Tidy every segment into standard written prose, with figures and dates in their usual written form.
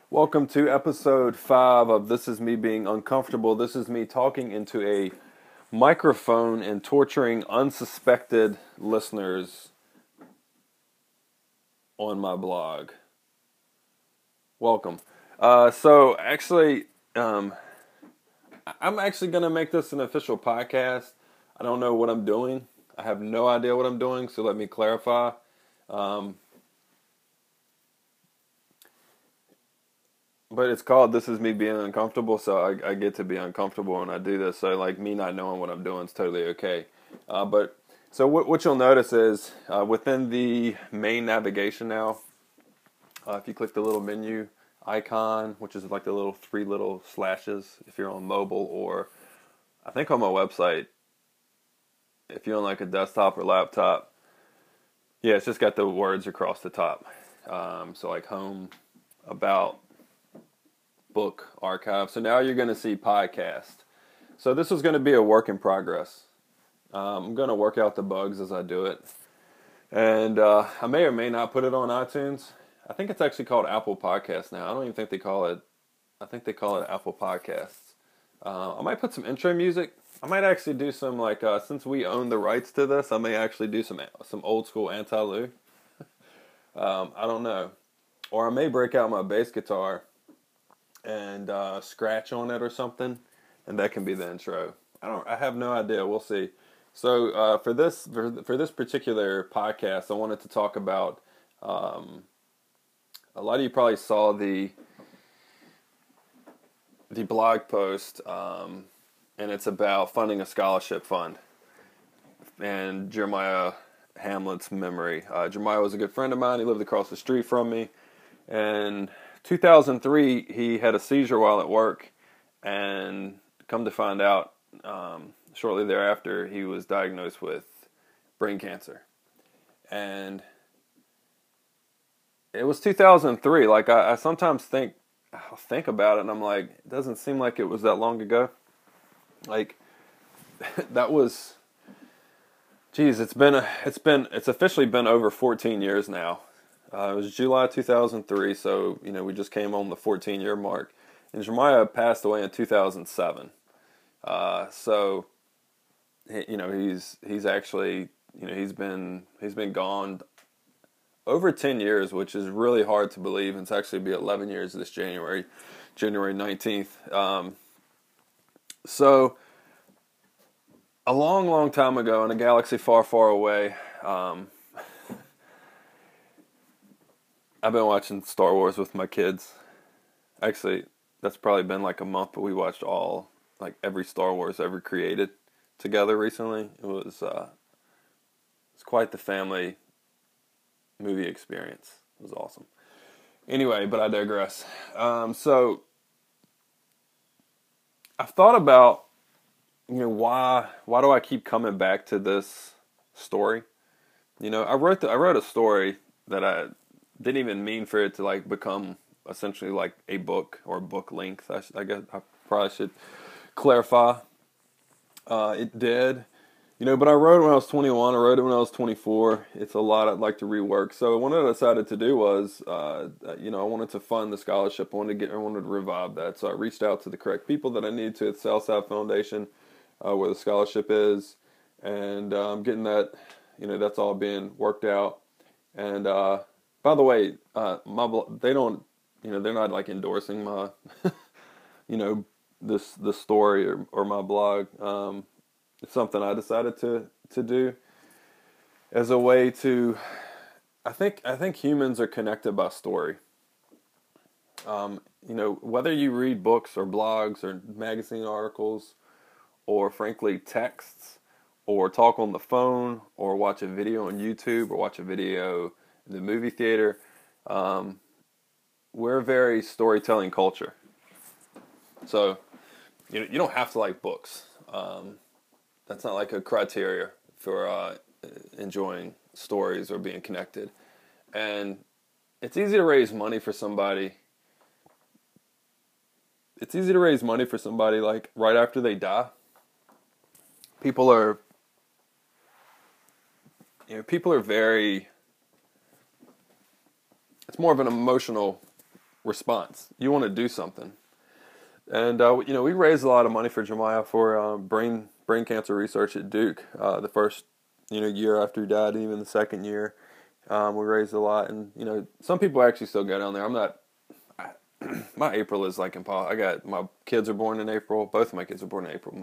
Welcome to episode 5 of This Is Me Being Uncomfortable. This is me talking into a microphone and torturing unsuspected listeners on my blog. Welcome. I'm actually going to make this an official podcast. I don't know what I'm doing. I have no idea what I'm doing, so let me clarify. But it's called This Is Me Being Uncomfortable, so I get to be uncomfortable when I do this. So, like, me not knowing what I'm doing is totally okay. So what you'll notice is within the main navigation now, if you click the little menu icon, which is like the little 3 little slashes if you're on mobile, or I think on my website, if you're on like a desktop or laptop, yeah, it's just got the words across the top. So like home, about, book, archive. So now you're going to see podcast. So this is going to be a work in progress. I'm going to work out the bugs as I do it. And I may or may not put it on iTunes. I think it's actually called Apple Podcasts now. I don't even think they call it, I think they call it Apple Podcasts. I might put some intro music. I might actually do some, like, since we own the rights to this, I may actually do some old school Anti-Lou. I don't know. Or I may break out my bass guitar and scratch on it or something, and that can be the intro. I have no idea. We'll see. So for this particular podcast, I wanted to talk about. A lot of you probably saw the blog post, and it's about funding a scholarship fund and Jeremiah Hamlet's memory. Jeremiah was a good friend of mine. He lived across the street from me, and 2003, he had a seizure while at work, and come to find out, shortly thereafter, he was diagnosed with brain cancer. And it was 2003. Like, I sometimes think about it, and I'm like, it doesn't seem like it was that long ago. Like, that was, geez, it's officially been over 14 years now. It was July 2003, so, we just came on the 14-year mark. And Jeremiah passed away in 2007. So, he's actually, he's been gone over 10 years, which is really hard to believe. It's actually be 11 years this January 19th. So, a long, long time ago in a galaxy far, far away, I've been watching Star Wars with my kids. Actually, that's probably been like a month, but we watched every Star Wars ever created together recently. It's quite the family movie experience. It was awesome. Anyway, but I digress. So I've thought about, why do I keep coming back to this story? I wrote a story that I didn't even mean for it to like become essentially like a book or book length. I guess I probably should clarify. It did, but I wrote it when I was 21. I wrote it when I was 24. It's a lot I'd like to rework. So what I decided to do was, I wanted to fund the scholarship. I wanted to revive that. So I reached out to the correct people that I needed to at Southside Foundation, where the scholarship is, and getting that, that's all being worked out. And by the way, they don't, they're not like endorsing my, this story or my blog. It's something I decided to do as a way to, I think humans are connected by story. Whether you read books or blogs or magazine articles, or frankly texts, or talk on the phone, or watch a video on YouTube, or watch a video in the movie theater, we're a very storytelling culture. So, you don't have to like books. That's not like a criteria for enjoying stories or being connected. And it's easy to raise money for somebody. It's easy to raise money for somebody like right after they die. People are very, it's more of an emotional response. You want to do something. And we raised a lot of money for Jemiah for brain cancer research at Duke. The first year after he died, and even the second year, we raised a lot. And some people actually still go down there. I'm not. My April is like impossible. I got my kids are born in April. Both of my kids are born in April.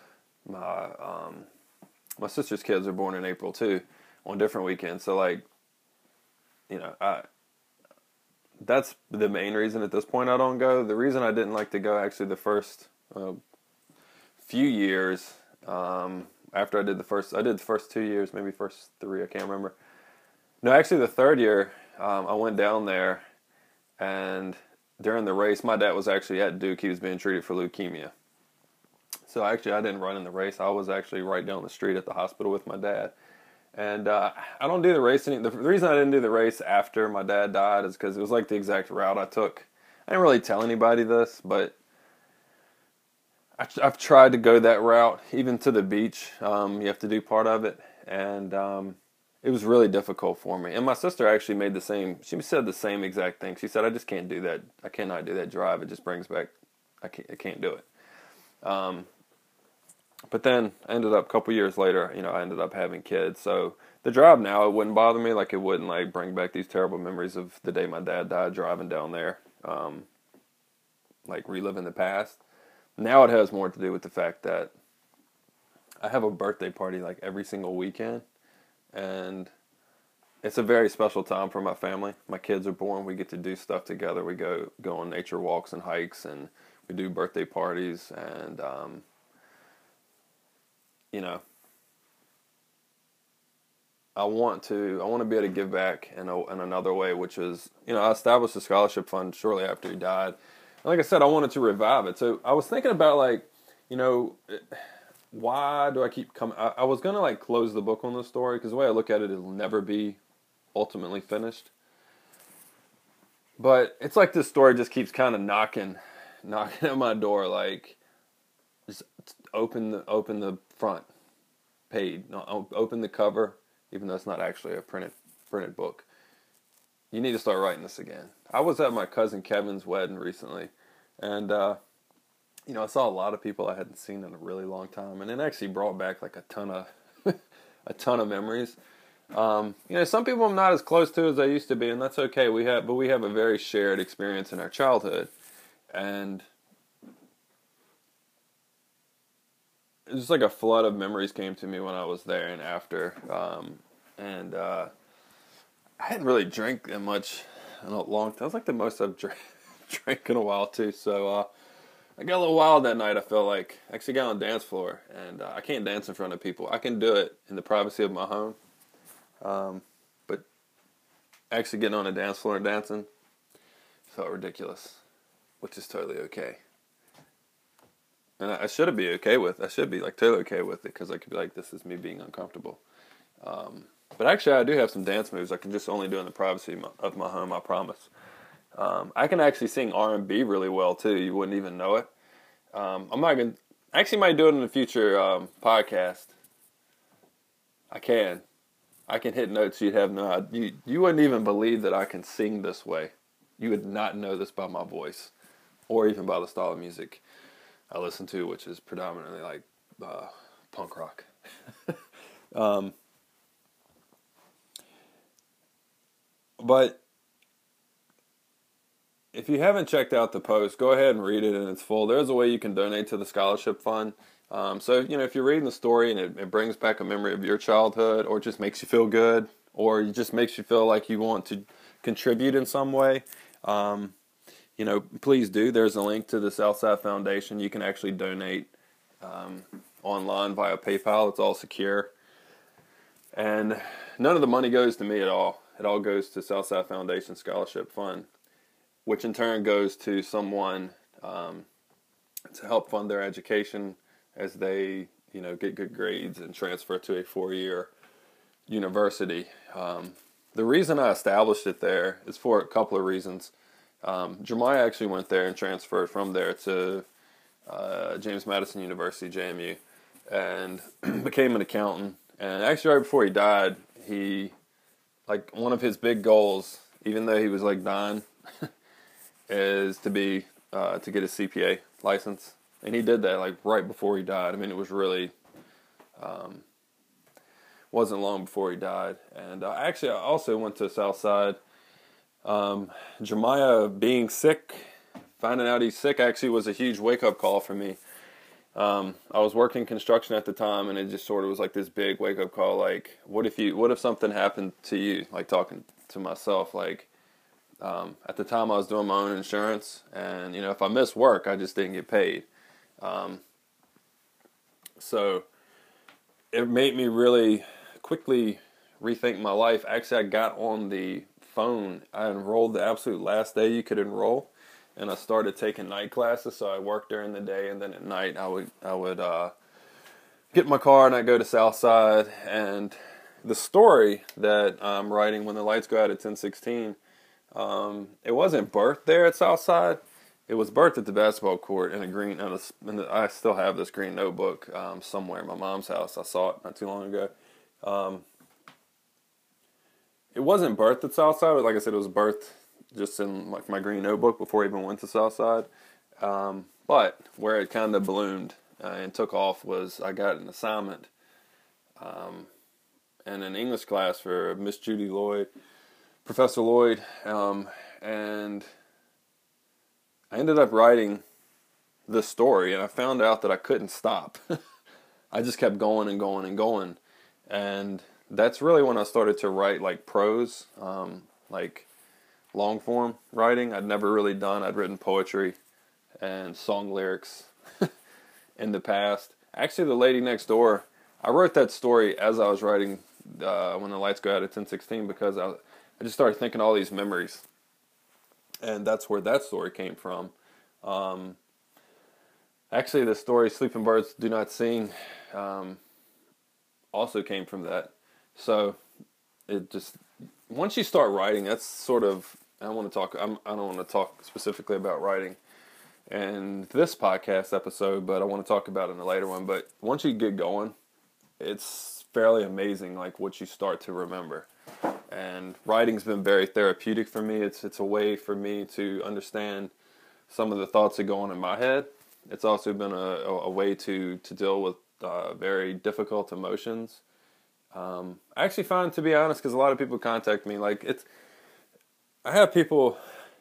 My sister's kids are born in April too, on different weekends. So that's the main reason at this point I don't go. The reason I didn't like to go actually the first few years after I did the first 2 years, maybe first 3, I can't remember. No, actually the third year I went down there, and during the race, my dad was actually at Duke. He was being treated for leukemia. So actually I didn't run in the race. I was actually right down the street at the hospital with my dad. And I don't do the race. The reason I didn't do the race after my dad died is because it was like the exact route I took. I didn't really tell anybody this, but I've tried to go that route, even to the beach. You have to do part of it. And it was really difficult for me. And my sister actually she said the same exact thing. She said, I just can't do that. I cannot do that drive. It just brings back, I can't do it. But then I ended up a couple years later, I ended up having kids. So the drive now, it wouldn't bother me. Like it wouldn't bring back these terrible memories of the day my dad died driving down there, reliving the past. Now it has more to do with the fact that I have a birthday party every single weekend, and it's a very special time for my family. My kids are born. We get to do stuff together. We go on nature walks and hikes, and we do birthday parties, and I want to be able to give back in another way, which is, I established a scholarship fund shortly after he died. And like I said, I wanted to revive it. So I was thinking about why do I keep coming? I was going to close the book on this story, because the way I look at it, it'll never be ultimately finished. But it's like this story just keeps kind of knocking at my door, just open the front page, no, open the cover, even though it's not actually a printed book. You need to start writing this again. I was at my cousin Kevin's wedding recently, and I saw a lot of people I hadn't seen in a really long time, and it actually brought back a ton of memories. Some people I'm not as close to as I used to be, and that's okay. But we have a very shared experience in our childhood, and it was like a flood of memories came to me when I was there and after. I hadn't really drank that much in a long time. That was the most I've drank in a while too. So I got a little wild that night. I felt like I actually got on the dance floor, and I can't dance in front of people. I can do it in the privacy of my home, but actually getting on a dance floor and dancing felt ridiculous, which is totally okay. And I should be okay with it. I should be totally okay with it, because I could be this is me being uncomfortable. But actually I do have some dance moves I can just only do in the privacy of my home, I promise. I can actually sing R&B really well too. You wouldn't even know it. I'm not going to, actually might do it in a future podcast. I can hit notes you'd have no idea. You wouldn't even believe that I can sing this way. You would not know this by my voice, or even by the style of music I listen to, which is predominantly punk rock. But if you haven't checked out the post, go ahead and read it in its full. There's a way you can donate to the scholarship fund. So if you're reading the story and it brings back a memory of your childhood, or it just makes you feel good, or it just makes you feel like you want to contribute in some way, please do. There's a link to the Southside Foundation. You can actually donate online via PayPal. It's all secure. And none of the money goes to me at all. It all goes to Southside Foundation Scholarship Fund, which in turn goes to someone to help fund their education as they, get good grades and transfer to a 4-year university. The reason I established it there is for a couple of reasons. Jemiah actually went there and transferred from there to James Madison University, JMU, and became an accountant. And actually, right before he died, one of his big goals, even though he was dying, is to get his CPA license, and he did that like right before he died. I mean, it was really wasn't long before he died. And actually, I also went to Southside. Jeremiah being sick, finding out he's sick, actually was a huge wake up call for me. I was working construction at the time, and it just sort of was like this big wake up call. Like, what if something happened to you? Like, talking to myself, like, at the time I was doing my own insurance, and, if I missed work, I just didn't get paid. So it made me really quickly rethink my life. Actually, I got on the phone. I enrolled the absolute last day you could enroll, and I started taking night classes. So I worked during the day, and then at night I would get in my car and I'd go to Southside. And the story that I'm writing, When the Lights Go Out at 10:16, it wasn't birthed there at Southside. It was birthed at the basketball court in a green. I still have this green notebook somewhere in my mom's house. I saw it not too long ago. It wasn't birthed at Southside. Like I said, it was birthed just in like my green notebook before I even went to Southside. But where it kind of bloomed and took off was I got an assignment in an English class for Miss Judy Lloyd, Professor Lloyd, and I ended up writing this story, and I found out that I couldn't stop. I just kept going and going and going, and that's really when I started to write like prose, like long form writing. I'd never really done. I'd written poetry and song lyrics in the past. Actually, The Lady Next Door, I wrote that story as I was writing When the Lights Go Out at 10:16, because I just started thinking all these memories, and that's where that story came from. Actually, the story Sleeping Birds Do Not Sing also came from that. So it just, once you start writing, that's sort of, I don't want to talk specifically about writing in this podcast episode, but I want to talk about it in a later one. But once you get going, it's fairly amazing, like what you start to remember. And writing's been very therapeutic for me. It's a way for me to understand some of the thoughts that go on in my head. It's also been a way to deal with very difficult emotions. I actually find, to be honest, because a lot of people contact me, like I have people,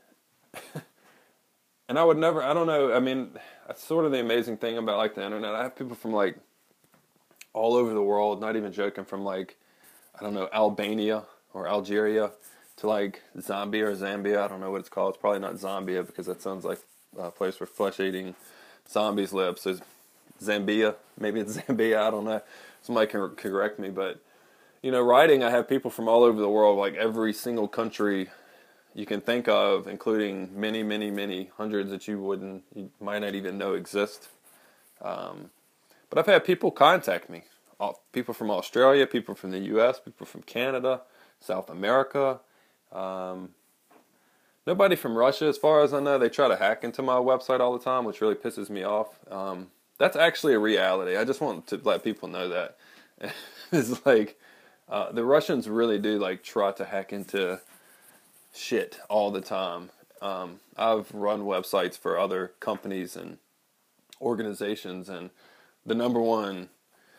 and I don't know, I mean, that's sort of the amazing thing about like the internet. I have people from like all over the world, not even joking, from like, I don't know, Albania or Algeria to like Zambia. I don't know what it's called. It's probably not Zambia because that sounds like a place where flesh-eating zombies live. So Zambia, maybe it's Zambia, I don't know. Somebody can correct me, but writing, I have people from all over the world, like every single country you can think of, including many, many, many hundreds that you might not even know exist. But I've had people contact me, people from Australia, people from the U.S., people from Canada, South America. Nobody from Russia, as far as I know. They try to hack into my website all the time, which really pisses me off. That's actually a reality. I just want to let people know that. It's like, the Russians really do like try to hack into shit all the time. I've run websites for other companies and organizations, and the number one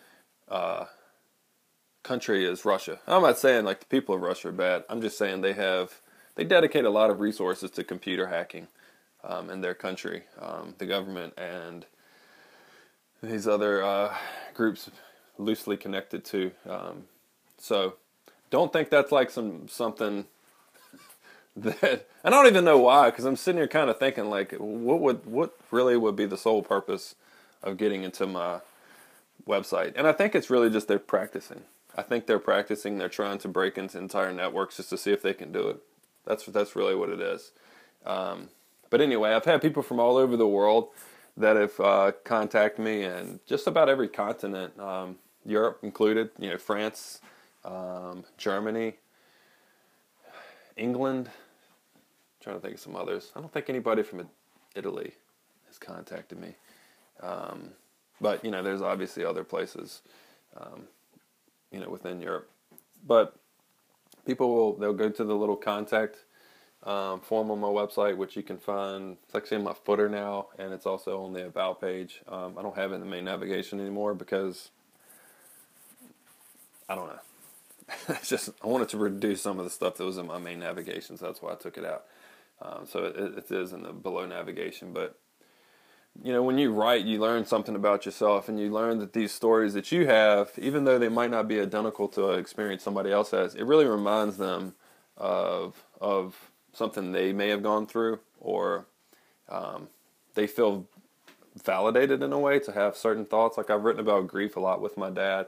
country is Russia. I'm not saying like the people of Russia are bad. I'm just saying they dedicate a lot of resources to computer hacking in their country, the government, and these other groups loosely connected to. So don't think that's like something that, I don't even know why, because I'm sitting here kind of thinking like, what really would be the sole purpose of getting into my website? And I think it's really just they're practicing. I think they're practicing. They're trying to break into entire networks just to see if they can do it. That's really what it is. But anyway, I've had people from all over the world that have contacted me, and just about every continent, Europe included. France, Germany, England. I'm trying to think of some others. I don't think anybody from Italy has contacted me. But there's obviously other places, within Europe. But people they'll go to the little contact form on my website, which you can find. It's actually in my footer now, and it's also on the About page. I don't have it in the main navigation anymore because I don't know. It's just I wanted to reduce some of the stuff that was in my main navigation, so that's why I took it out. So it is in the below navigation, but when you write, you learn something about yourself, and you learn that these stories that you have, even though they might not be identical to an experience somebody else has, it really reminds them of something they may have gone through, or they feel validated in a way to have certain thoughts. Like I've written about grief a lot with my dad.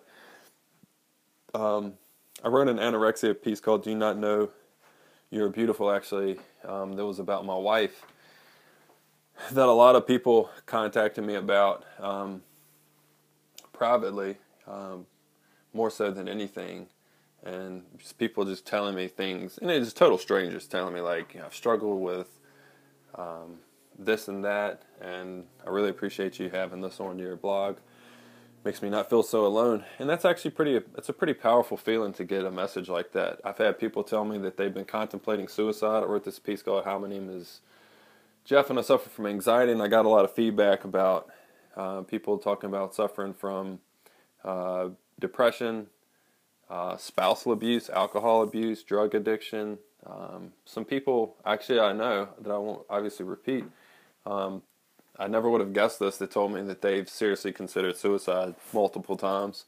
I wrote an anorexia piece called "Do You Not Know You're Beautiful?" Actually, that was about my wife, that a lot of people contacted me about privately, more so than anything, and just people just telling me things, and it's just total strangers telling me like, I've struggled with this and that, and I really appreciate you having this on your blog. Makes me not feel so alone, and that's actually it's a pretty powerful feeling to get a message like that. I've had people tell me that they've been contemplating suicide. I wrote this piece called "How My Name Is Jeff and I Suffer From Anxiety," and I got a lot of feedback about people talking about suffering from depression, spousal abuse, alcohol abuse, drug addiction. Some people, actually I know, that I won't obviously repeat, I never would have guessed this, that told me that they've seriously considered suicide multiple times.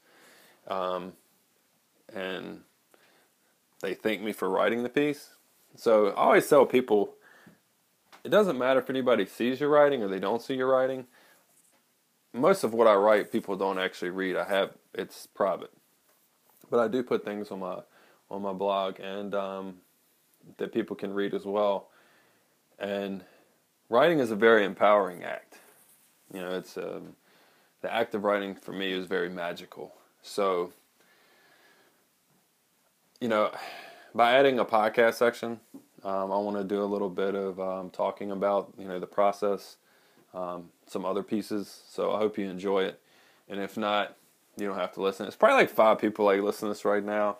And they thank me for writing the piece. So I always tell people, it doesn't matter if anybody sees your writing or they don't see your writing. Most of what I write, people don't actually read. It's private, but I do put things on my blog, and that people can read as well. And writing is a very empowering act. It's the act of writing for me is very magical. So, by adding a podcast section, I want to do a little bit of talking about the process, some other pieces. So I hope you enjoy it, and if not, you don't have to listen. It's probably like 5 people like listen to this right now.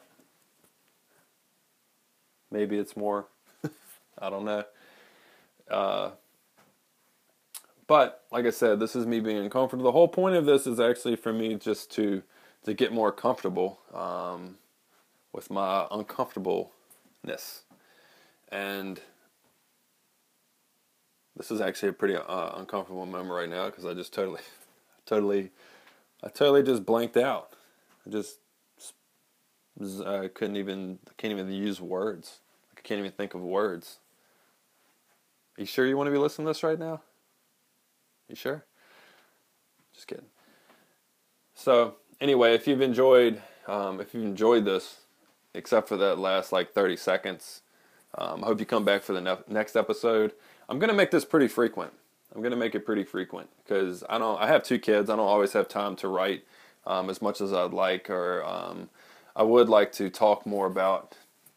Maybe it's more. I don't know. But like I said, this is me being uncomfortable. The whole point of this is actually for me just to get more comfortable with my uncomfortableness. And this is actually a pretty uncomfortable moment right now, because I just totally just blanked out. I can't even use words. I can't even think of words. Are you sure you want to be listening to this right now? You sure? Just kidding. So anyway, if you've enjoyed this, except for that last 30 seconds, I hope you come back for the next episode. I'm gonna make this pretty frequent. I'm gonna make it pretty frequent because I have 2 kids. I don't always have time to write as much as I'd like, or I would like to talk more about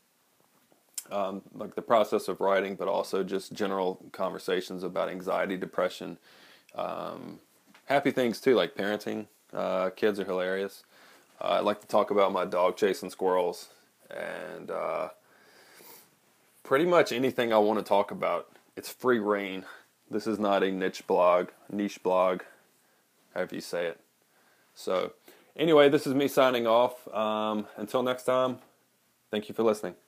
the process of writing, but also just general conversations about anxiety, depression, happy things too, like parenting. Kids are hilarious. I like to talk about my dog chasing squirrels, and pretty much anything I want to talk about. It's free reign. This is not a niche blog, however you say it. So anyway, this is me signing off. Until next time, thank you for listening.